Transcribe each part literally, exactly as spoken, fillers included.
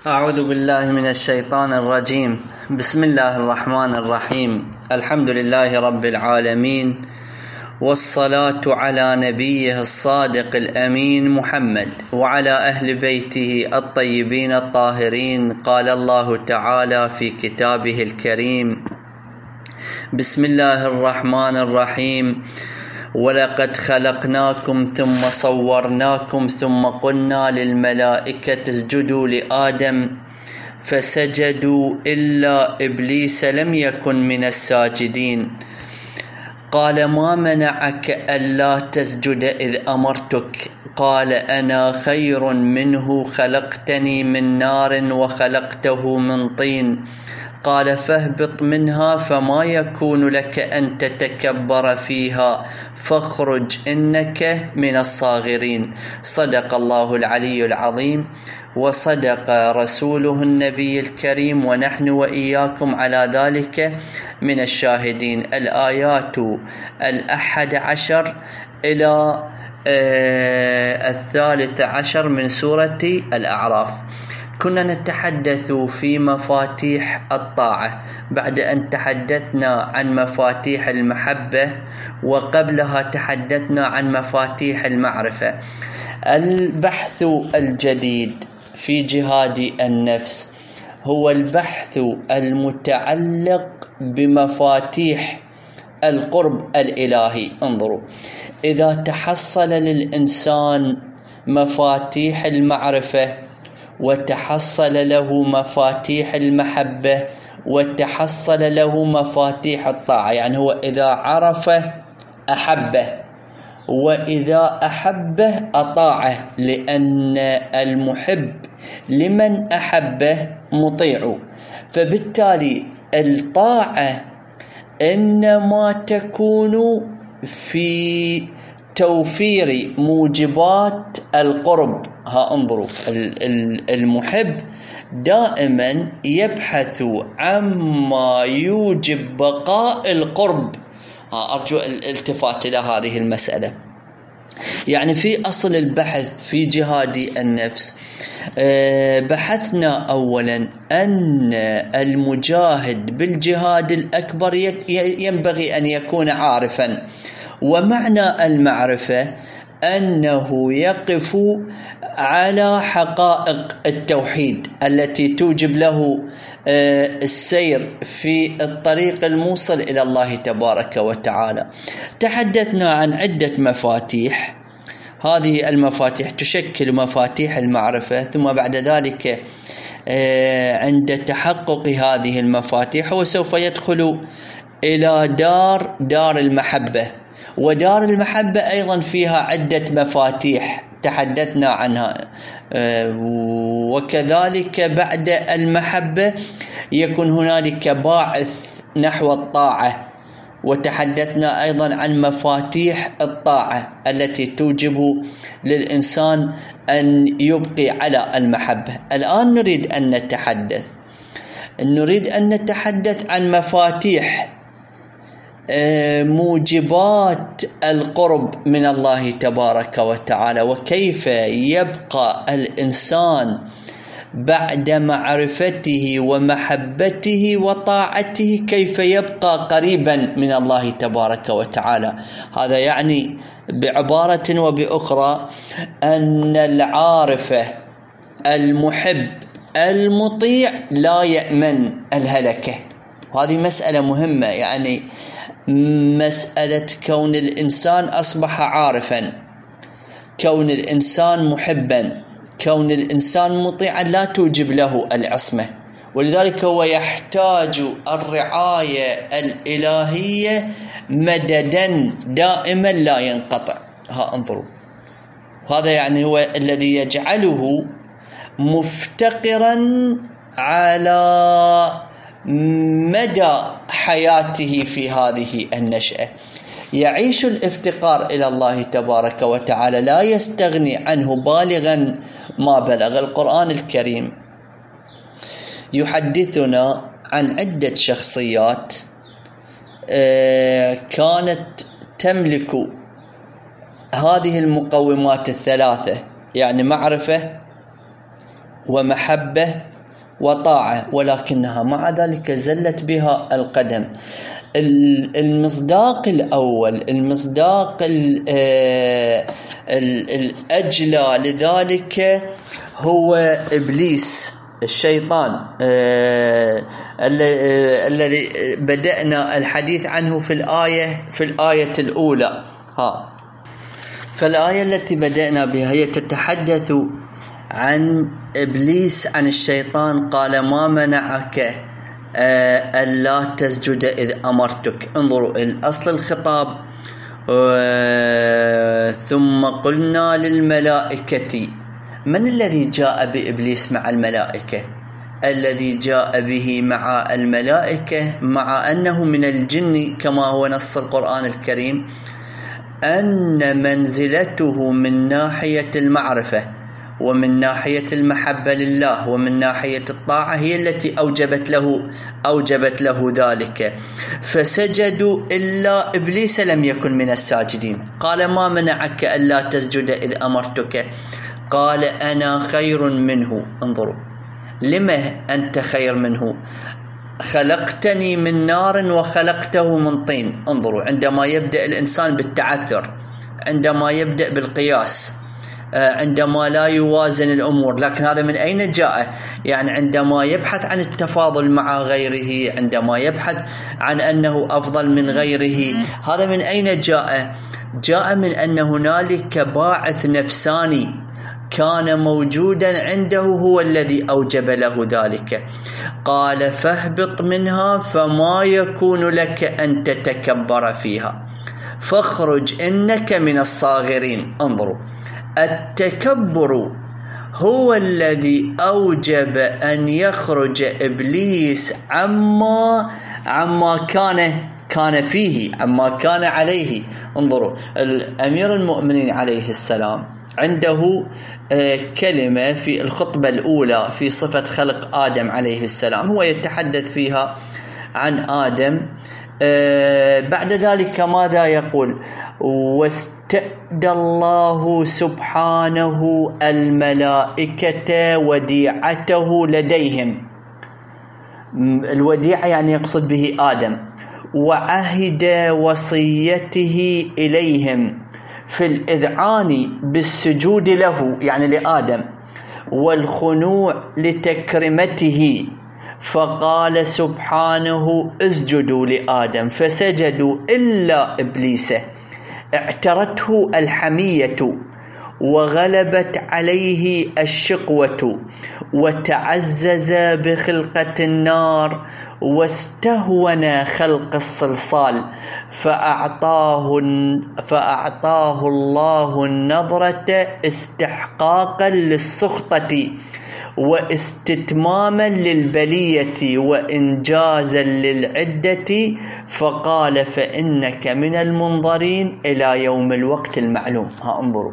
أعوذ بالله من الشيطان الرجيم. بسم الله الرحمن الرحيم. الحمد لله رب العالمين، والصلاة على نبيه الصادق الأمين محمد وعلى أهل بيته الطيبين الطاهرين. قال الله تعالى في كتابه الكريم: بسم الله الرحمن الرحيم: ولقد خلقناكم ثم صورناكم ثم قلنا للملائكة اسجدوا لآدم فسجدوا إلا إبليس لم يكن من الساجدين. قال: ما منعك ألا تسجد إذ أمرتك؟ قال: أنا خير منه، خلقتني من نار وخلقته من طين. قال: فاهبط منها فما يكون لك أن تتكبر فيها فاخرج إنك من الصاغرين. صدق الله العلي العظيم وصدق رسوله النبي الكريم، ونحن وإياكم على ذلك من الشاهدين. الآيات الأحد عشر إلى آه الثالث عشر من سورة الأعراف. كنا نتحدث في مفاتيح الطاعة بعد أن تحدثنا عن مفاتيح المحبة، وقبلها تحدثنا عن مفاتيح المعرفة. البحث الجديد في جهاد النفس هو البحث المتعلق بمفاتيح القرب الإلهي. انظروا، إذا تحصل للإنسان مفاتيح المعرفة وتحصل له مفاتيح المحبة وتحصل له مفاتيح الطاعة، يعني هو إذا عرف أحبه، وإذا أحبه أطاعه، لأن المحب لمن أحبه مطيع. فبالتالي الطاعة إنما تكون في توفير موجبات القرب. ها انظروا، المحب دائما يبحث عما يوجب بقاء القرب. ها أرجو الالتفات إلى هذه المسألة. يعني في أصل البحث في جهاد النفس بحثنا أولا أن المجاهد بالجهاد الأكبر ينبغي أن يكون عارفا، ومعنى المعرفة أنه يقف على حقائق التوحيد التي توجب له السير في الطريق الموصل إلى الله تبارك وتعالى. تحدثنا عن عدة مفاتيح، هذه المفاتيح تشكل مفاتيح المعرفة. ثم بعد ذلك عند تحقق هذه المفاتيح هو سوف يدخل إلى دار دار المحبة، ودار المحبة أيضا فيها عدة مفاتيح تحدثنا عنها. وكذلك بعد المحبة يكون هنالك باعث نحو الطاعة، وتحدثنا أيضا عن مفاتيح الطاعة التي توجب للإنسان أن يبقي على المحبة. الآن نريد أن نتحدث نريد أن نتحدث عن مفاتيح موجبات القرب من الله تبارك وتعالى، وكيف يبقى الإنسان بعد معرفته ومحبته وطاعته، كيف يبقى قريبا من الله تبارك وتعالى. هذا يعني بعبارة وبأخرى أن العارف المحب المطيع لا يأمن الهلكة. وهذه مسألة مهمة، يعني مسألة كون الإنسان أصبح عارفا، كون الإنسان محبا، كون الإنسان مطيعا لا توجب له العصمة، ولذلك هو يحتاج الرعاية الإلهية مددا دائما لا ينقطع. ها انظروا، هذا يعني هو الذي يجعله مفتقرا على مدى حياته في هذه النشأة. يعيش الافتقار إلى الله تبارك وتعالى، لا يستغني عنه بالغا ما بلغ. القرآن الكريم يحدثنا عن عدة شخصيات كانت تملك هذه المقومات الثلاثة، يعني معرفة ومحبة وطاعة، ولكنها مع ذلك زلت بها القدم. المصداق الأول، المصداق الأجلى لذلك هو إبليس الشيطان الذي بدأنا الحديث عنه في الآية في الآية الأولى. ها فالآية التي بدأنا بها هي تتحدث عن إبليس، عن الشيطان. قال ما منعك ألا تسجد إذ أمرتك. انظروا الأصل الخطاب، ثم قلنا للملائكة. من الذي جاء بإبليس مع الملائكة؟ الذي جاء به مع الملائكة مع أنه من الجن كما هو نص القرآن الكريم، أن منزلته من ناحية المعرفة ومن ناحية المحبة لله ومن ناحية الطاعة هي التي أوجبت له أوجبت له ذلك. فسجدوا إلا إبليس لم يكن من الساجدين. قال ما منعك ألا تسجد إذ أمرتك؟ قال أنا خير منه. انظروا لما أنت خير منه؟ خلقتني من نار وخلقته من طين. انظروا عندما يبدأ الإنسان بالتعثر، عندما يبدأ بالقياس، عندما لا يوازن الأمور، لكن هذا من أين جاء؟ يعني عندما يبحث عن التفاضل مع غيره، عندما يبحث عن أنه أفضل من غيره، هذا من أين جاء؟ جاء من أن هنالك باعث نفساني كان موجودا عنده هو الذي أوجب له ذلك. قال فاهبط منها فما يكون لك أن تتكبر فيها فاخرج إنك من الصاغرين. انظروا التكبر هو الذي أوجب أن يخرج إبليس عما عما كان كان فيه، عما كان عليه. انظروا الأمير المؤمنين عليه السلام عنده كلمة في الخطبة الأولى في صفة خلق آدم عليه السلام، هو يتحدث فيها عن آدم. بعد ذلك ماذا يقول؟ واستأدى الله سبحانه الملائكة وديعته لديهم. الوديعة يعني يقصد به آدم. وعهد وصيته إليهم في الإذعان بالسجود له يعني لآدم والخنوع لتكرمته، فقال سبحانه اسجدوا لآدم فسجدوا إلا إبليس اعترته الحمية وغلبت عليه الشقوة وتعزز بخلقة النار واستهون خلق الصلصال، فأعطاه, فأعطاه الله النظرة استحقاقا للسخطة واستتماما للبلية وإنجازا للعدة، فقال فإنك من المنظرين إلى يوم الوقت المعلوم. ها انظروا،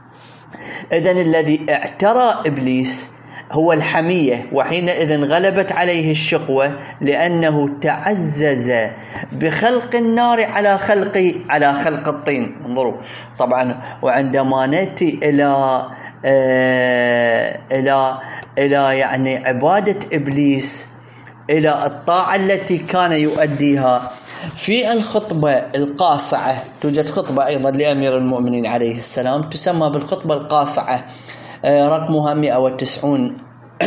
إذن الذي اعترى إبليس هو الحمية، وحينئذ غلبت عليه الشقوة لأنه تعزز بخلق النار على خلق على خلق الطين. انظروا طبعا، وعندما نأتي إلى آه إلى إلى يعني عبادة إبليس، إلى الطاعة التي كان يؤديها في الخطبة القاصعة. توجد خطبة أيضا لأمير المؤمنين عليه السلام تسمى بالخطبة القاصعة، رقمها مئة وتسعون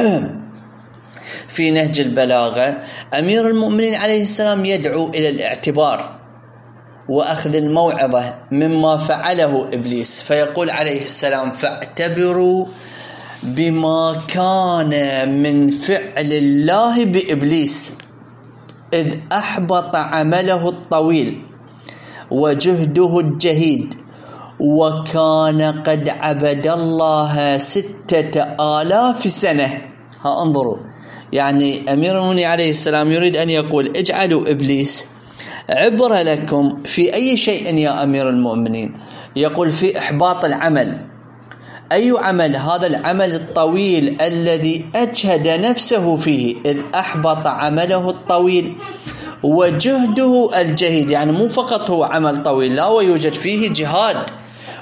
في نهج البلاغة. أمير المؤمنين عليه السلام يدعو إلى الاعتبار وأخذ الموعظة مما فعله إبليس، فيقول عليه السلام فاعتبروا بما كان من فعل الله بإبليس إذ أحبط عمله الطويل وجهده الجهيد وكان قد عبد الله ستة آلاف سنة. ها انظروا، يعني أمير المؤمنين عليه السلام يريد أن يقول اجعلوا إبليس عبرة لكم في أي شيء يا أمير المؤمنين. يقول في إحباط العمل. أي عمل؟ هذا العمل الطويل الذي أجهد نفسه فيه، إذ أحبط عمله الطويل وجهده الجهيد. يعني مو فقط هو عمل طويل، لا ويوجد فيه جهاد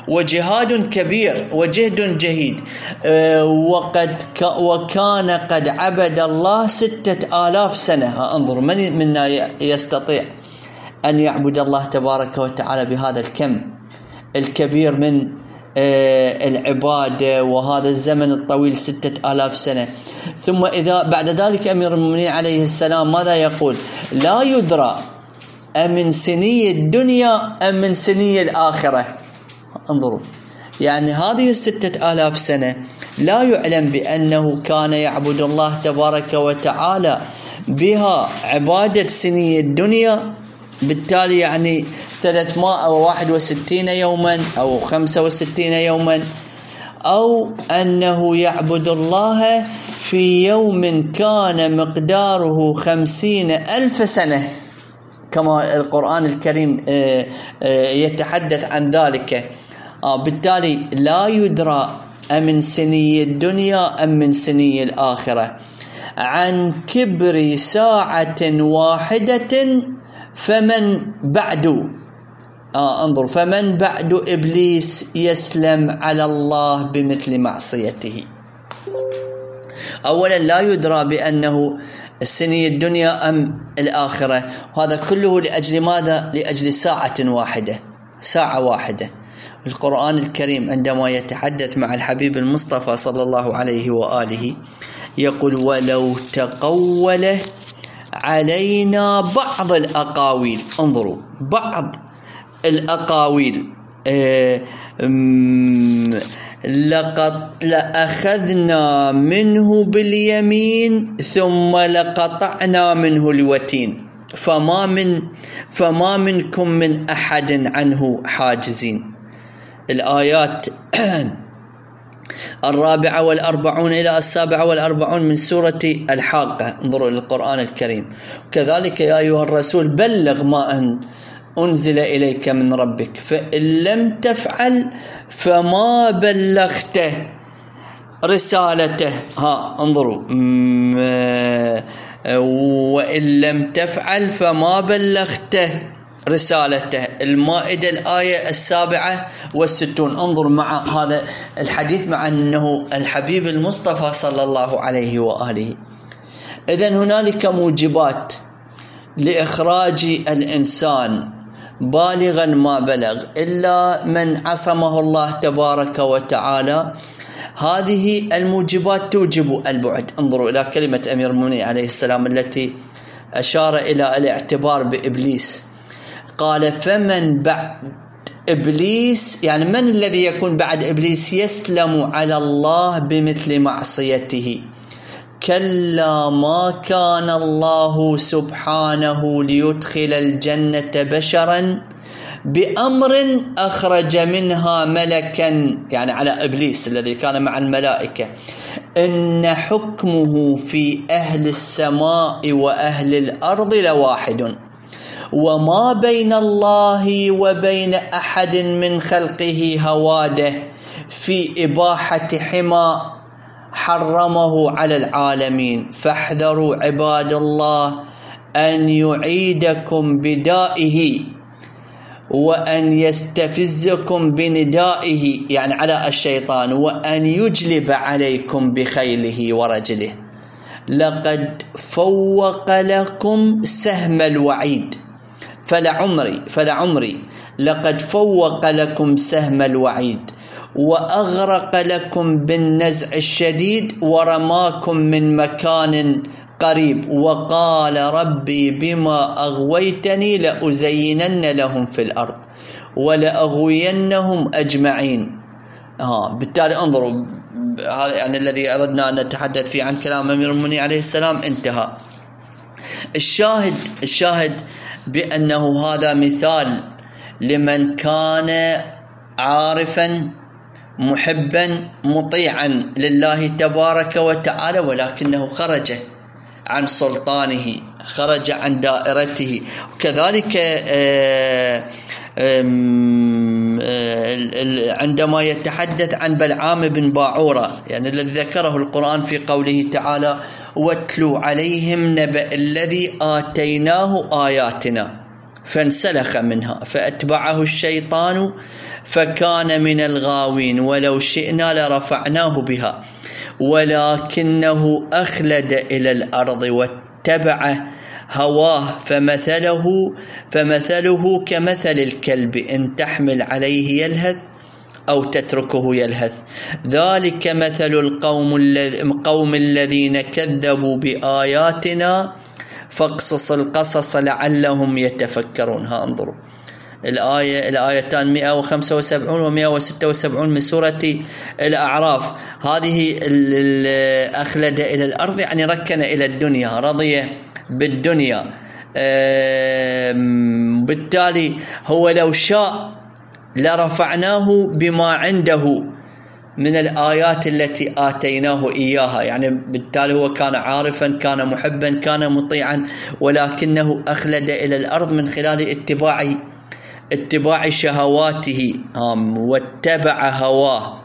وجهاد كبير وجهد جهيد. وقد وكان قد عبد الله ستة آلاف سنة. انظر، من منا يستطيع أن يعبد الله تبارك وتعالى بهذا الكم الكبير من العبادة وهذا الزمن الطويل ستة آلاف سنة؟ ثم إذا بعد ذلك أمير المؤمنين عليه السلام ماذا يقول؟ لا يدرى أمن سني الدنيا أم من سني الآخرة. انظروا، يعني هذه الستة آلاف سنة لا يعلم بأنه كان يعبد الله تبارك وتعالى بها عبادة سني الدنيا، بالتالي يعني ثلاثمائة وواحد وستين يوما أو خمسة وستين يوما، أو أنه يعبد الله في يوم كان مقداره خمسين ألف سنة كما القرآن الكريم يتحدث عن ذلك. بالتالي لا يدرى أمن سني الدنيا أم من سني الآخرة. عن كبر ساعة واحدة فمن بعد آه انظر فمن بعد إبليس يسلم على الله بمثل معصيته. أولا لا يدرى بأنه السنية الدنيا أم الآخرة، وهذا كله لأجل ماذا؟ لأجل ساعة واحدة، ساعة واحدة. القرآن الكريم عندما يتحدث مع الحبيب المصطفى صلى الله عليه وآله يقول: ولو تقول علينا بعض الأقاويل. انظروا، بعض الأقاويل آه لقد لأخذنا منه باليمين ثم لقطعنا منه الوتين فما من فما منكم من أحد عنه حاجزين. الآيات الرابعة والأربعون إلى السابعة والأربعون من سورة الحاقة. انظروا للقرآن الكريم. كذلك يا أيها الرسول بلغ ما أن أنزل إليك من ربك فإن لم تفعل فما بلغته رسالته. ها انظروا، وإن لم تفعل فما بلغته رسالته. المائدة الآية السابعة والستون. انظر مع هذا الحديث مع أنه الحبيب المصطفى صلى الله عليه وآله. إذن هنالك موجبات لإخراج الإنسان بالغا ما بلغ إلا من عصمه الله تبارك وتعالى. هذه الموجبات توجب البعد. انظروا إلى كلمة أمير المؤمنين عليه السلام التي أشار إلى الاعتبار بإبليس. قال: فمن بعد إبليس، يعني من الذي يكون بعد إبليس يسلم على الله بمثل معصيته. كلا ما كان الله سبحانه ليدخل الجنة بشرا بأمر أخرج منها ملكا، يعني على إبليس الذي كان مع الملائكة. إن حكمه في أهل السماء وأهل الأرض لواحد، وما بين الله وبين أحد من خلقه هواده في إباحة حمى حرمه على العالمين. فاحذروا عباد الله أن يعيدكم بدائه وأن يستفزكم بندائه، يعني على الشيطان، وأن يجلب عليكم بخيله ورجله. لقد فوق لكم سهم الوعيد، فلعمري فلعمري لقد فوق لكم سهم الوعيد وأغرق لكم بالنزع الشديد ورماكم من مكان قريب. وقال: ربي بما أغويتني لأزينن لهم في الأرض ولأغوينهم أجمعين. ها بالتالي انظروا، هذا يعني الذي أردنا أن نتحدث فيه عن كلام أمير المؤمنين عليه السلام انتهى. الشاهد الشاهد بأنه هذا مثال لمن كان عارفا محبا مطيعا لله تبارك وتعالى، ولكنه خرج عن سلطانه، خرج عن دائرته. وكذلك عندما يتحدث عن بلعام بن باعورة، يعني الذي ذكره القرآن في قوله تعالى: واتلو عليهم نبأ الذي آتيناه آياتنا فانسلخ منها فأتبعه الشيطان فكان من الغاوين ولو شئنا لرفعناه بها ولكنه أخلد إلى الأرض واتبع هواه فمثله فمثله كمثل الكلب إن تحمل عليه يلهث أو تتركه يلهث ذلك مثل القوم الذين كذبوا بآياتنا فاقصص القصص لعلهم يتفكرون. ها انظروا الآية الآيتان مئة وخمسة وسبعين ومئة وستة وسبعين من سورة الأعراف. هذه الأخلد إلى الأرض يعني ركن إلى الدنيا، رضي بالدنيا. بالتالي هو لو شاء لرفعناه بما عنده من الآيات التي آتيناه إياها، يعني بالتالي هو كان عارفا، كان محبا، كان مطيعا، ولكنه أخلد إلى الأرض من خلال اتباع اتباع شهواته واتبع هواه.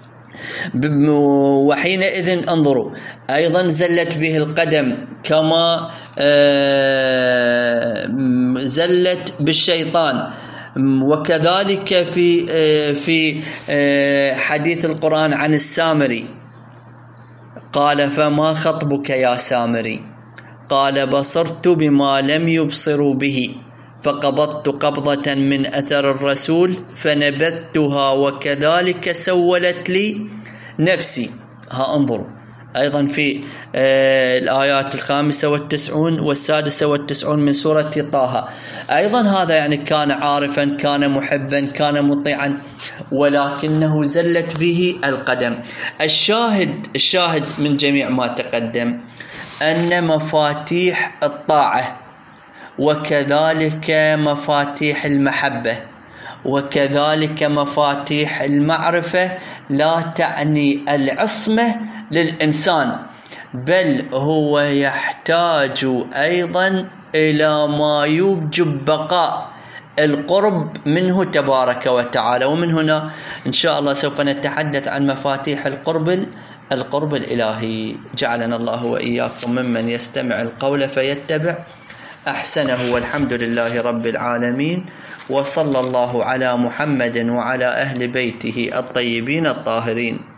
وحينئذ انظروا أيضا زلت به القدم كما زلت بالشيطان. وكذلك في في حديث القرآن عن السامري قال فما خطبك يا سامري قال بصرت بما لم يبصروا به فقبضت قبضة من أثر الرسول فنبذتها وكذلك سولت لي نفسي. ها انظروا أيضا في الآيات الخامسة والتسعون والسادسة والتسعون من سورة طه. أيضا هذا يعني كان عارفا، كان محبا، كان مطيعا، ولكنه زلت به القدم. الشاهد الشاهد من جميع ما تقدم أن مفاتيح الطاعة وكذلك مفاتيح المحبة وكذلك مفاتيح المعرفة لا تعني العصمة للإنسان، بل هو يحتاج أيضا إلى ما يوجب بقاء القرب منه تبارك وتعالى. ومن هنا إن شاء الله سوف نتحدث عن مفاتيح القرب القرب الإلهي. جعلنا الله وإياكم ممن يستمع القول فيتبع أحسنه، والحمد لله رب العالمين، وصلى الله على محمد وعلى أهل بيته الطيبين الطاهرين.